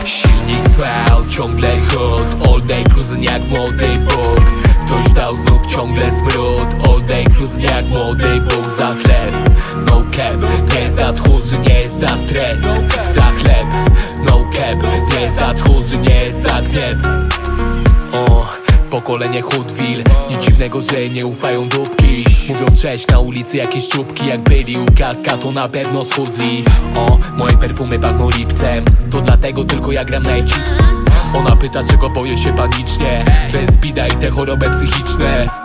Silnik V, ciągle hot. All day cruising jak młody Bóg. Ktoś dał znów ciągle smród. All day cruising jak młody Bóg. Za chleb, no cap. Nie za tchórzy, nie za stres. Za chleb, no cap. Nie za tchórzy, nie za gniew. Pokolenie Hoodville. Nic dziwnego, że nie ufają dupki. Mówią cześć na ulicy jakieś czubki. Jak byli u kaska, to na pewno schudli. Moje perfumy pachną lipcem. To dlatego tylko ja gram najci. Ona pyta, czego boję się panicznie. To jest bida i te choroby psychiczne.